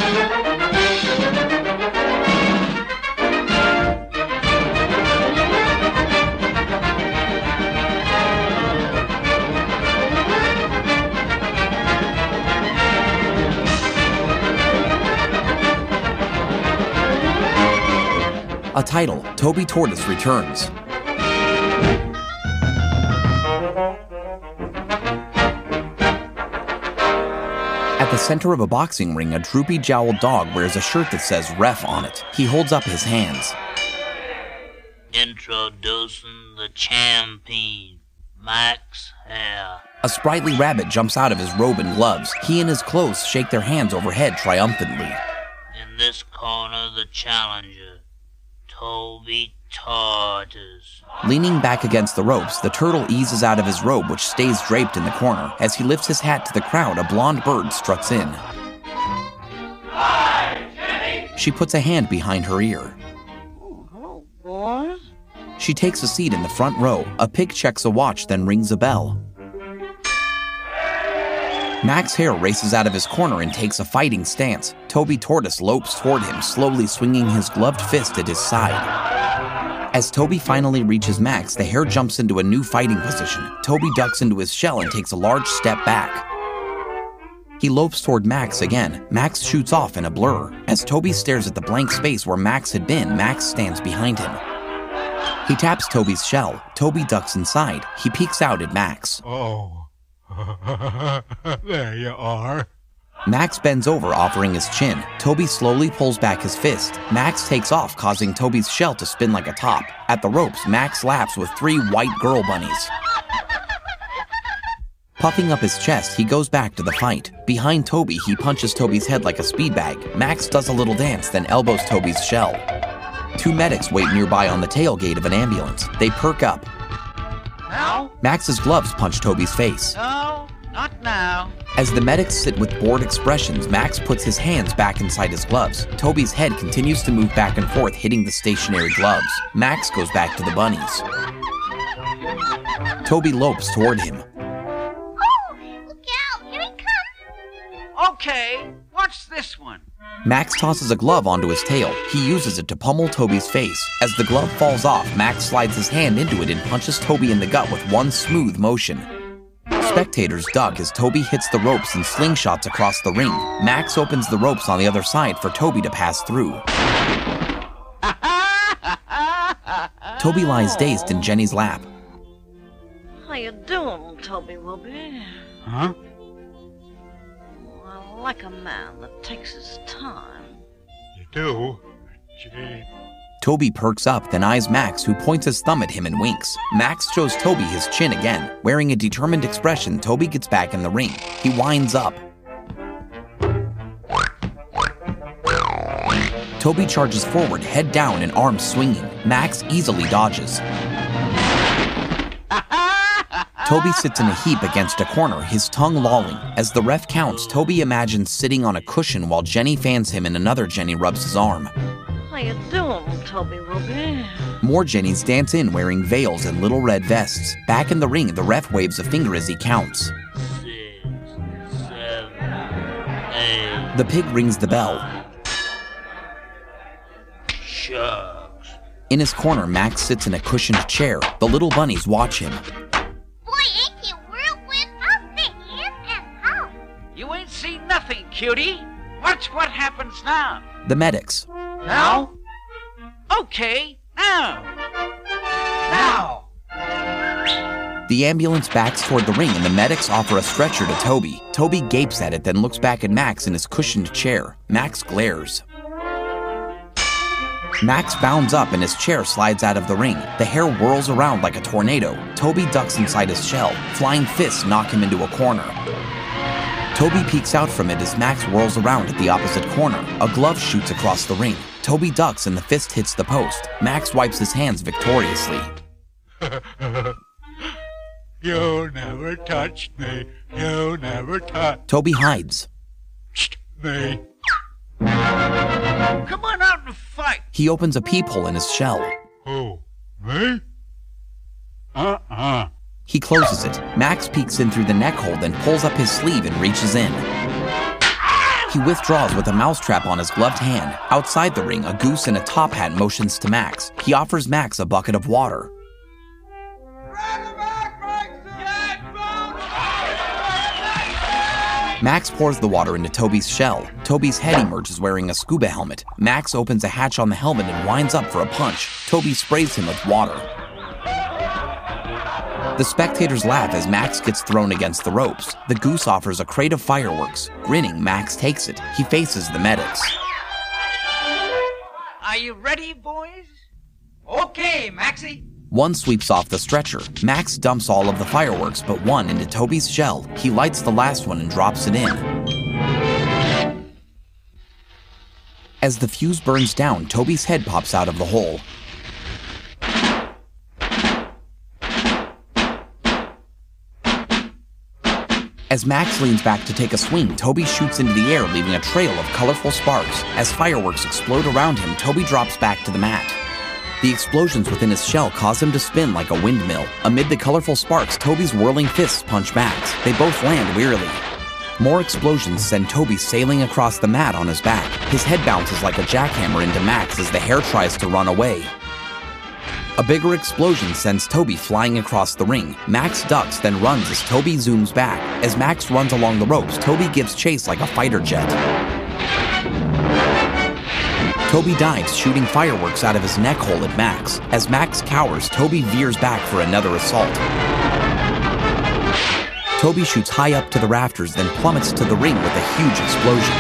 A title, Toby Tortoise returns. At the center of a boxing ring, a droopy-jowled dog wears a shirt that says Ref on it. He holds up his hands. Introducing the champion, Max Hare. A sprightly rabbit jumps out of his robe and gloves. He and his clothes shake their hands overhead triumphantly. In this corner, the challenger, Toby Tortoise. Leaning back against the ropes, the turtle eases out of his robe, which stays draped in the corner. As he lifts his hat to the crowd, a blonde bird struts in. Hi, Jenny! She puts a hand behind her ear. Oh, hello, boys. She takes a seat in the front row. A pig checks a watch, then rings a bell. Max Hare races out of his corner and takes a fighting stance. Toby Tortoise lopes toward him, slowly swinging his gloved fist at his side. As Toby finally reaches Max, the hare jumps into a new fighting position. Toby ducks into his shell and takes a large step back. He lopes toward Max again. Max shoots off in a blur. As Toby stares at the blank space where Max had been, Max stands behind him. He taps Toby's shell. Toby ducks inside. He peeks out at Max. Oh. There you are. Max bends over, offering his chin. Toby slowly pulls back his fist. Max takes off, causing Toby's shell to spin like a top. At the ropes, Max laughs with 3 white girl bunnies. Puffing up his chest, he goes back to the fight. Behind Toby, he punches Toby's head like a speed bag. Max does a little dance, then elbows Toby's shell. 2 medics wait nearby on the tailgate of an ambulance. They perk up. Now? Max's gloves punch Toby's face. No, not now. As the medics sit with bored expressions, Max puts his hands back inside his gloves. Toby's head continues to move back and forth, hitting the stationary gloves. Max goes back to the bunnies. Toby lopes toward him. Oh, look out, here he comes. Okay, watch this one. Max tosses a glove onto his tail. He uses it to pummel Toby's face. As the glove falls off, Max slides his hand into it and punches Toby in the gut with one smooth motion. Spectators duck as Toby hits the ropes and slingshots across the ring. Max opens the ropes on the other side for Toby to pass through. Toby lies dazed in Jenny's lap. How you doing, Toby Wilby? Huh? I like a man that takes his time. You do? Gee. Toby perks up, then eyes Max, who points his thumb at him and winks. Max shows Toby his chin again. Wearing a determined expression, Toby gets back in the ring. He winds up. Toby charges forward, head down and arms swinging. Max easily dodges. Toby sits in a heap against a corner, his tongue lolling. As the ref counts, Toby imagines sitting on a cushion while Jenny fans him and another Jenny rubs his arm. How you doing, Toby Wilby? More Jennies dance in wearing veils and little red vests. Back in the ring, the ref waves a finger as he counts. 6, 7, 8. The pig rings the bell. Shucks. In his corner, Max sits in a cushioned chair. The little bunnies watch him. Boy, ain't you whirlwind? How thick is and how? You ain't seen nothing, cutie. Watch what happens now. The medics. Now? Okay, now. Now. The ambulance backs toward the ring and the medics offer a stretcher to Toby. Toby gapes at it, then looks back at Max in his cushioned chair. Max glares. Max bounds up and his chair slides out of the ring. The hair whirls around like a tornado. Toby ducks inside his shell. Flying fists knock him into a corner. Toby peeks out from it as Max whirls around at the opposite corner. A glove shoots across the ring. Toby ducks and the fist hits the post. Max wipes his hands victoriously. You never touched me. You never touched Toby hides. me. Come on out and fight. He opens a peephole in his shell. Who? Me? Uh-uh. He closes it. Max peeks in through the neck hole, then pulls up his sleeve and reaches in. He withdraws with a mousetrap on his gloved hand. Outside the ring, a goose in a top hat motions to Max. He offers Max a bucket of water. Max pours the water into Toby's shell. Toby's head emerges wearing a scuba helmet. Max opens a hatch on the helmet and winds up for a punch. Toby sprays him with water. The spectators laugh as Max gets thrown against the ropes. The goose offers a crate of fireworks. Grinning, Max takes it. He faces the medics. Are you ready, boys? Okay, Maxie. One sweeps off the stretcher. Max dumps all of the fireworks but one into Toby's shell. He lights the last one and drops it in. As the fuse burns down, Toby's head pops out of the hole. As Max leans back to take a swing, Toby shoots into the air, leaving a trail of colorful sparks. As fireworks explode around him, Toby drops back to the mat. The explosions within his shell cause him to spin like a windmill. Amid the colorful sparks, Toby's whirling fists punch Max. They both land wearily. More explosions send Toby sailing across the mat on his back. His head bounces like a jackhammer into Max as the hair tries to run away. A bigger explosion sends Toby flying across the ring. Max ducks, then runs as Toby zooms back. As Max runs along the ropes, Toby gives chase like a fighter jet. Toby dives, shooting fireworks out of his neck hole at Max. As Max cowers, Toby veers back for another assault. Toby shoots high up to the rafters, then plummets to the ring with a huge explosion.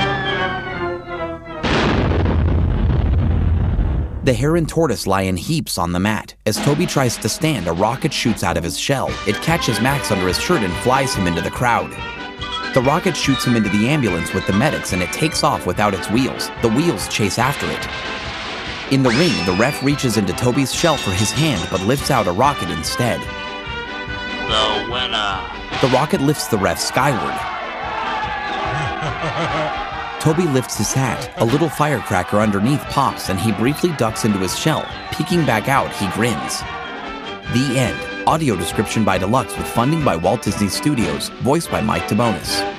The hare and tortoise lie in heaps on the mat. As Toby tries to stand, a rocket shoots out of his shell. It catches Max under his shirt and flies him into the crowd. The rocket shoots him into the ambulance with the medics and it takes off without its wheels. The wheels chase after it. In the ring, the ref reaches into Toby's shell for his hand but lifts out a rocket instead. The winner. The rocket lifts the ref skyward. Toby lifts his hat. A little firecracker underneath pops and he briefly ducks into his shell. Peeking back out, he grins. The end. Audio description by Deluxe with funding by Walt Disney Studios. Voiced by Mike DeBonis.